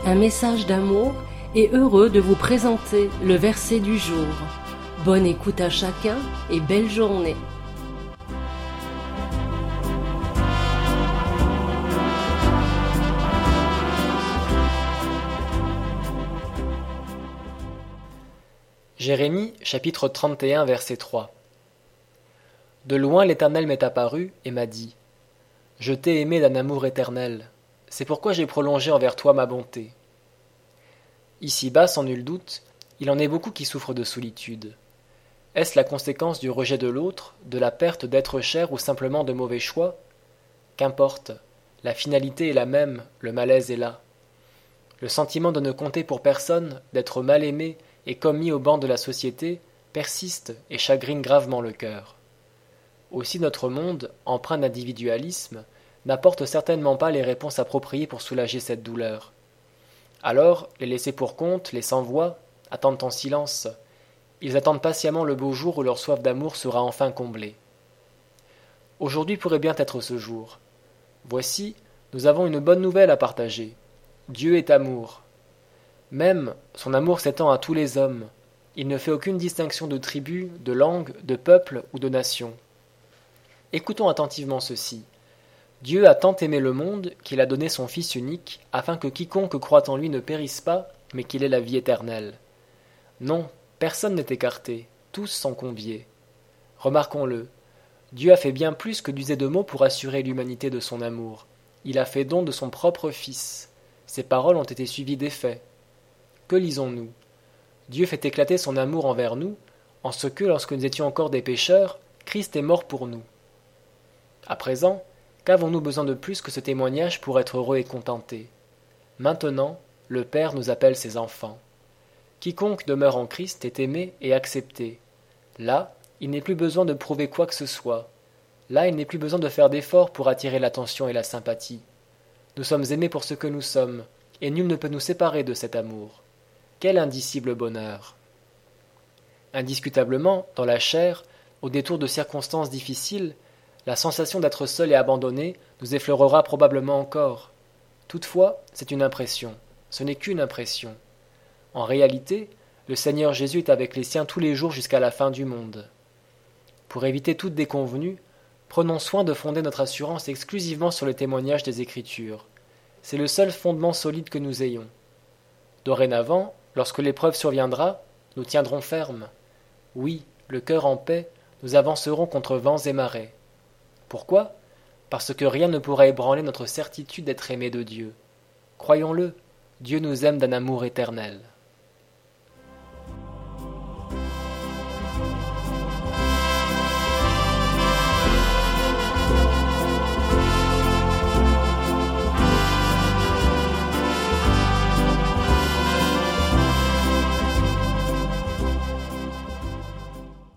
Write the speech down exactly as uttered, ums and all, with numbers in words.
un message d'amour et heureux de vous présenter le verset du jour. Bonne écoute à chacun et belle journée. Jérémie, chapitre trente et un, verset trois. De loin l'Éternel m'est apparu et m'a dit : Je t'ai aimé d'un amour éternel, c'est pourquoi j'ai prolongé envers toi ma bonté. Ici-bas, sans nul doute, il en est beaucoup qui souffrent de solitude. Est-ce la conséquence du rejet de l'autre, de la perte d'être cher ou simplement de mauvais choix ? Qu'importe, la finalité est la même, le malaise est là. Le sentiment de ne compter pour personne, d'être mal aimé et comme mis au banc de la société, persiste et chagrine gravement le cœur. Aussi notre monde, empreint d'individualisme, n'apporte certainement pas les réponses appropriées pour soulager cette douleur. Alors, les laissés pour compte, les sans-voix, attendent en silence. Ils attendent patiemment le beau jour où leur soif d'amour sera enfin comblée. Aujourd'hui pourrait bien être ce jour. Voici, nous avons une bonne nouvelle à partager. Dieu est amour. Même, son amour s'étend à tous les hommes. Il ne fait aucune distinction de tribu, de langue, de peuple ou de nation. Écoutons attentivement ceci. Dieu a tant aimé le monde qu'il a donné son Fils unique, afin que quiconque croit en lui ne périsse pas, mais qu'il ait la vie éternelle. Non, personne n'est écarté, tous sont conviés. Remarquons-le, Dieu a fait bien plus que d'user de mots pour assurer l'humanité de son amour. Il a fait don de son propre Fils. Ses paroles ont été suivies des faits. Que lisons-nous ? Dieu fait éclater son amour envers nous, en ce que, lorsque nous étions encore des pécheurs, Christ est mort pour nous. À présent, qu'avons-nous besoin de plus que ce témoignage pour être heureux et contentés ? Maintenant, le Père nous appelle ses enfants. Quiconque demeure en Christ est aimé et accepté. Là, il n'est plus besoin de prouver quoi que ce soit. Là, il n'est plus besoin de faire d'efforts pour attirer l'attention et la sympathie. Nous sommes aimés pour ce que nous sommes, et nul ne peut nous séparer de cet amour. Quel indicible bonheur ! Indiscutablement, dans la chair, au détour de circonstances difficiles, la sensation d'être seul et abandonné nous effleurera probablement encore. Toutefois, c'est une impression, ce n'est qu'une impression. En réalité, le Seigneur Jésus est avec les siens tous les jours jusqu'à la fin du monde. Pour éviter toute déconvenue, prenons soin de fonder notre assurance exclusivement sur le témoignage des Écritures. C'est le seul fondement solide que nous ayons. Dorénavant, lorsque l'épreuve surviendra, nous tiendrons ferme. Oui, le cœur en paix, nous avancerons contre vents et marées. Pourquoi ? Parce que rien ne pourra ébranler notre certitude d'être aimés de Dieu. Croyons-le, Dieu nous aime d'un amour éternel.